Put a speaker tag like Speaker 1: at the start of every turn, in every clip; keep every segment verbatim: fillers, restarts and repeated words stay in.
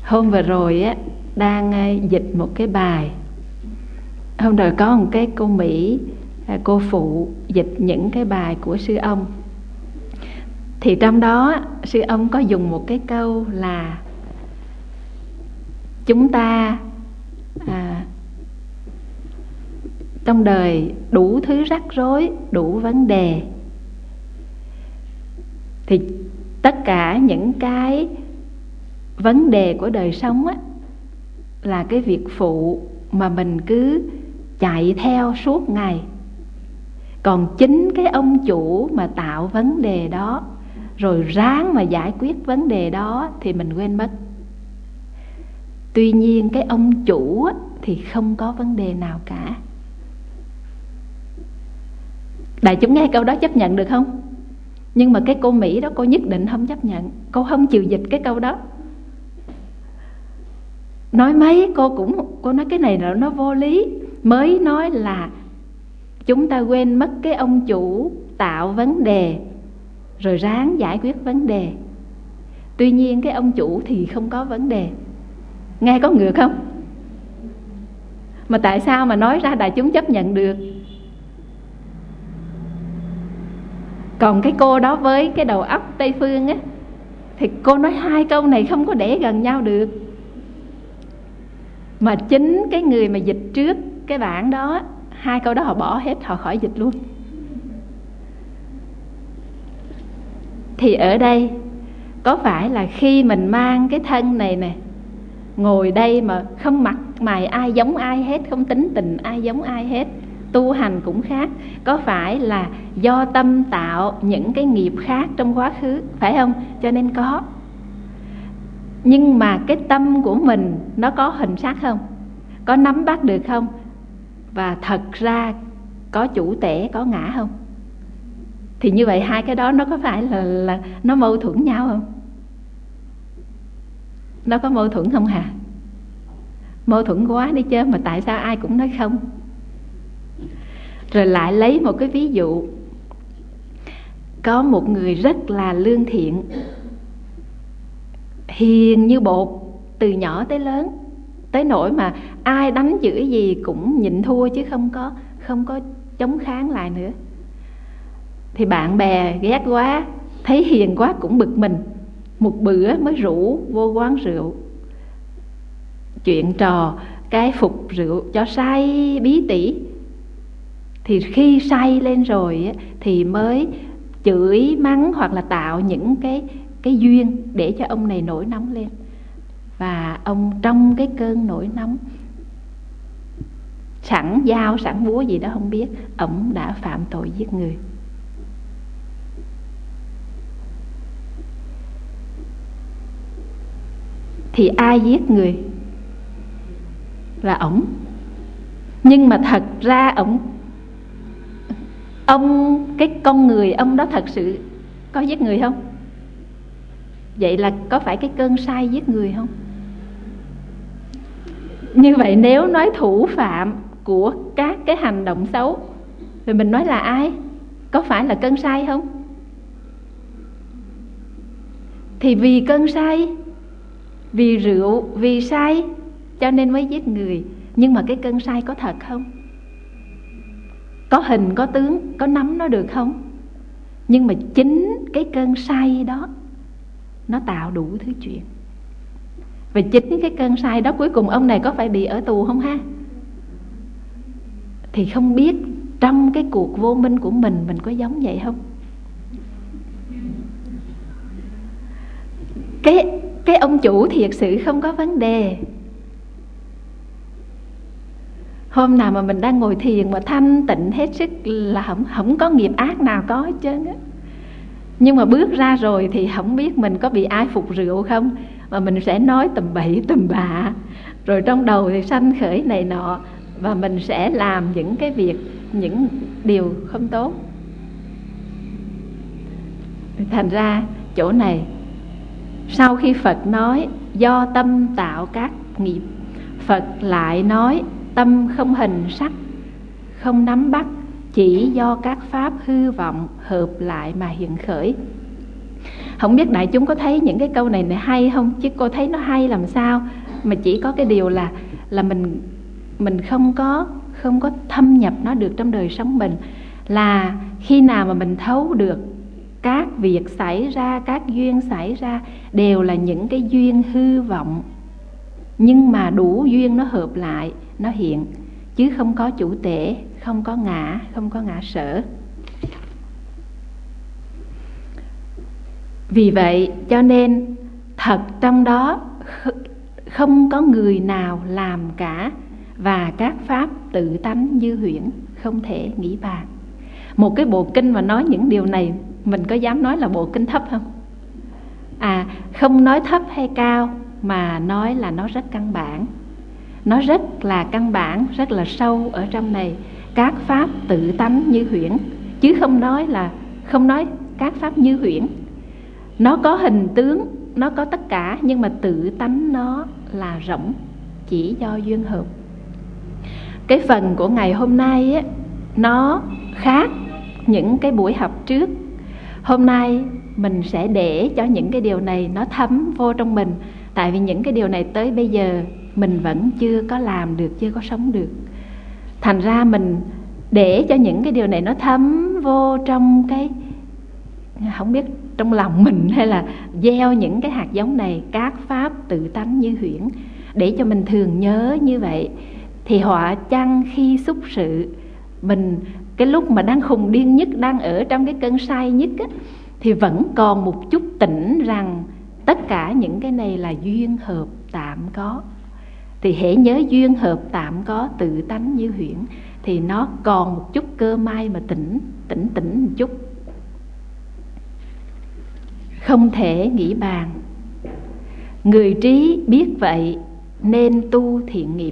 Speaker 1: Hôm vừa rồi á, đang dịch một cái bài. Hôm rồi có một cái cô Mỹ, cô phụ dịch những cái bài của sư ông. Thì trong đó sư ông có dùng một cái câu là chúng ta à, trong đời đủ thứ rắc rối, đủ vấn đề. Thì tất cả những cái vấn đề của đời sống á, là cái việc phụ mà mình cứ chạy theo suốt ngày. Còn chính cái ông chủ mà tạo vấn đề đó, rồi ráng mà giải quyết vấn đề đó thì mình quên mất. Tuy nhiên cái ông chủ á, thì không có vấn đề nào cả. Đại chúng nghe câu đó chấp nhận được không? Nhưng mà cái cô Mỹ đó, cô nhất định không chấp nhận. Cô không chịu dịch cái câu đó. Nói mấy cô cũng, cô nói cái này là nó vô lý. Mới nói là chúng ta quên mất cái ông chủ tạo vấn đề, rồi ráng giải quyết vấn đề. Tuy nhiên cái ông chủ thì không có vấn đề. Nghe có ngược không? Mà tại sao mà nói ra đại chúng chấp nhận được? Còn cái cô đó với cái đầu óc Tây Phương á, thì cô nói hai câu này không có để gần nhau được. Mà chính cái người mà dịch trước cái bản đó, hai câu đó họ bỏ hết, họ khỏi dịch luôn. Thì ở đây có phải là khi mình mang cái thân này nè, ngồi đây mà không mặt mày ai giống ai hết, không tính tình ai giống ai hết, tu hành cũng khác, có phải là do tâm tạo những cái nghiệp khác trong quá khứ, phải không? Cho nên có. Nhưng mà cái tâm của mình nó có hình sắc không? Có nắm bắt được không? Và thật ra có chủ tể, có ngã không? Thì như vậy hai cái đó nó có phải là, là nó mâu thuẫn nhau không? Nó có mâu thuẫn không hả? Mâu thuẫn quá đi chứ, mà tại sao ai cũng nói không? Rồi lại lấy một cái ví dụ. Có một người rất là lương thiện, hiền như bột, từ nhỏ tới lớn, tới nỗi mà ai đánh chửi gì cũng nhịn thua chứ không có không có chống kháng lại nữa. Thì bạn bè ghét quá, thấy hiền quá cũng bực mình. Một bữa mới rủ vô quán rượu, chuyện trò cái phục rượu cho say bí tỉ. Thì khi say lên rồi thì mới chửi mắng hoặc là tạo những cái cái duyên để cho ông này nổi nóng lên. Và ông trong cái cơn nổi nóng, sẵn dao sẵn búa gì đó không biết, ông đã phạm tội giết người. Thì ai giết người? Là ổng. Nhưng mà thật ra ổng, ông, cái con người ông đó thật sự có giết người không? Vậy là có phải cái cơn say giết người không? Như vậy nếu nói thủ phạm của các cái hành động xấu thì mình nói là ai? Có phải là cơn say không? Thì vì cơn say, vì rượu, vì say cho nên mới giết người. Nhưng mà cái cơn say có thật không? Có hình, có tướng, có nắm nó được không? Nhưng mà chính cái cơn say đó nó tạo đủ thứ chuyện. Và chính cái cơn say đó cuối cùng ông này có phải bị ở tù không ha? Thì không biết trong cái cuộc vô minh của mình, mình có giống vậy không? Cái, cái ông chủ thiệt sự không có vấn đề. Hôm nào mà mình đang ngồi thiền mà thanh tịnh hết sức là không, không có nghiệp ác nào có hết trơn á. Nhưng mà bước ra rồi thì không biết mình có bị ai phục rượu không, mà mình sẽ nói tầm bậy tầm bạ, rồi trong đầu thì sanh khởi này nọ, và mình sẽ làm những cái việc, những điều không tốt. Thành ra chỗ này, sau khi Phật nói do tâm tạo các nghiệp, Phật lại nói tâm không hình sắc, không nắm bắt, chỉ do các pháp hư vọng hợp lại mà hiện khởi. Không biết đại chúng có thấy những cái câu này này hay không? Chứ cô thấy nó hay làm sao, mà chỉ có cái điều là là mình mình không có không có thâm nhập nó được trong đời sống mình. Là khi nào mà mình thấu được các việc xảy ra, các duyên xảy ra đều là những cái duyên hư vọng, nhưng mà đủ duyên nó hợp lại, nó hiện, chứ không có chủ tể, không có ngã, không có ngã sở. Vì vậy cho nên thật trong đó không có người nào làm cả, và các pháp tự tánh như huyễn, không thể nghĩ bàn. Một cái bộ kinh mà nói những điều này, mình có dám nói là bộ kinh thấp không? À, không nói thấp hay cao, mà nói là nó rất căn bản. Nó rất là căn bản, rất là sâu ở trong này. Các pháp tự tánh như huyễn, chứ không nói là không nói các pháp như huyễn. Nó có hình tướng, nó có tất cả, nhưng mà tự tánh nó là rỗng, chỉ do duyên hợp. Cái phần của ngày hôm nay á, nó khác những cái buổi học trước. Hôm nay mình sẽ để cho những cái điều này nó thấm vô trong mình. Tại vì những cái điều này tới bây giờ mình vẫn chưa có làm được, chưa có sống được. Thành ra mình để cho những cái điều này nó thấm vô trong cái, không biết trong lòng mình, hay là gieo những cái hạt giống này, các pháp tự tánh như huyễn, để cho mình thường nhớ như vậy. Thì họa chăng khi xúc sự, mình cái lúc mà đang khùng điên nhất, đang ở trong cái cơn say nhất á, thì vẫn còn một chút tỉnh rằng tất cả những cái này là duyên hợp tạm có. Thì hễ nhớ duyên hợp tạm có, tự tánh như huyễn, thì nó còn một chút cơ may mà tỉnh, tỉnh tỉnh một chút. Không thể nghĩ bàn. Người trí biết vậy nên tu thiện nghiệp.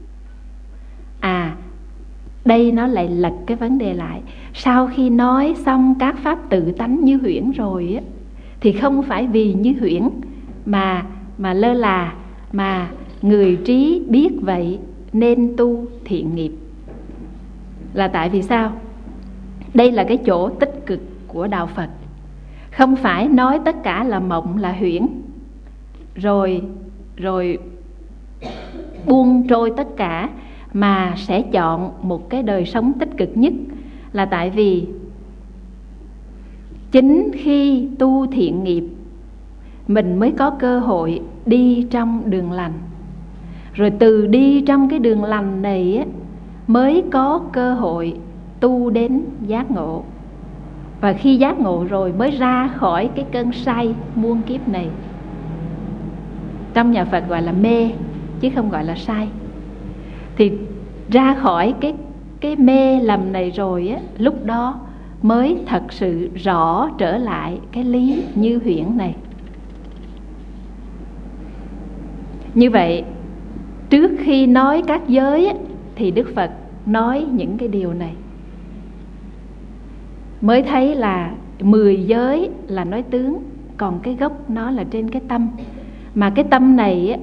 Speaker 1: À, đây nó lại lật cái vấn đề lại. Sau khi nói xong các pháp tự tánh như huyễn rồi á, thì không phải vì như huyễn mà mà lơ là, mà người trí biết vậy nên tu thiện nghiệp. Là tại vì sao? Đây là cái chỗ tích cực của đạo Phật. Không phải nói tất cả là mộng, là huyễn, rồi rồi buông trôi tất cả, mà sẽ chọn một cái đời sống tích cực nhất. Là tại vì chính khi tu thiện nghiệp, mình mới có cơ hội đi trong đường lành. Rồi từ đi trong cái đường lành này á, mới có cơ hội tu đến giác ngộ. Và khi giác ngộ rồi mới ra khỏi cái cơn say muôn kiếp này. Trong nhà Phật gọi là mê, chứ không gọi là say. Thì ra khỏi cái, cái mê lầm này rồi á, lúc đó mới thật sự rõ trở lại cái lý như huyễn này. Như vậy, trước khi nói các giới á, thì Đức Phật nói những cái điều này. Mới thấy là mười giới là nói tướng, còn cái gốc nó là trên cái tâm. Mà cái tâm này á,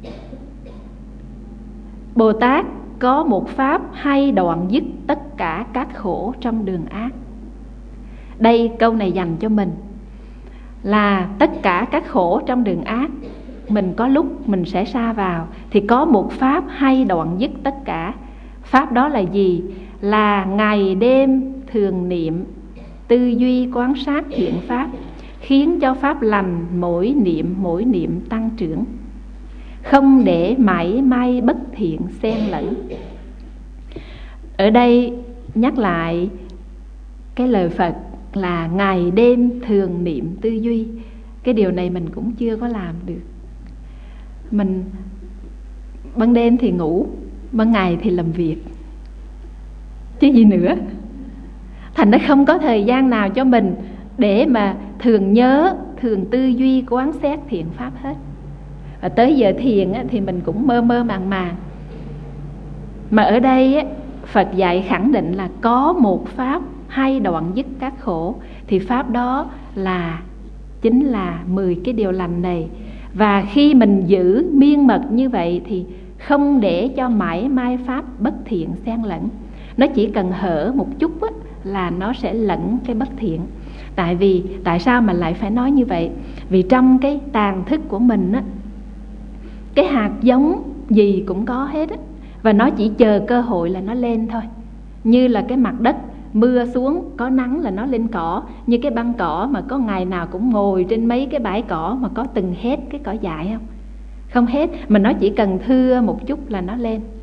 Speaker 1: Bồ Tát có một pháp hay đoạn dứt tất cả các khổ trong đường ác. Đây, câu này dành cho mình. Là tất cả các khổ trong đường ác, mình có lúc mình sẽ sa vào, thì có một pháp hay đoạn dứt tất cả. Pháp đó là gì? Là ngày đêm thường niệm, tư duy quán sát thiện pháp, khiến cho pháp lành mỗi niệm mỗi niệm tăng trưởng, không để mảy may bất thiện xen lẫn. Ở đây nhắc lại cái lời Phật là ngày đêm thường niệm tư duy. Cái điều này mình cũng chưa có làm được. Mình ban đêm thì ngủ, ban ngày thì làm việc, chứ gì nữa. Thành nó không có thời gian nào cho mình để mà thường nhớ, thường tư duy quán xét thiện pháp hết. Và tới giờ thiền á, thì mình cũng mơ mơ màng màng. Mà ở đây á, Phật dạy khẳng định là có một pháp hay đoạn dứt các khổ. Thì pháp đó là chính là mười cái điều lành này. Và khi mình giữ miên mật như vậy thì không để cho mãi mai pháp bất thiện xen lẫn. Nó chỉ cần hở một chút á, là nó sẽ lẫn cái bất thiện. Tại vì tại sao mà lại phải nói như vậy? Vì trong cái tàng thức của mình á, cái hạt giống gì cũng có hết á, và nó chỉ chờ cơ hội là nó lên thôi. Như là cái mặt đất mưa xuống, có nắng là nó lên cỏ. Như cái băng cỏ mà có ngày nào cũng ngồi trên mấy cái bãi cỏ mà có từng hết cái cỏ dại không? Không hết, mà nó chỉ cần thưa một chút là nó lên.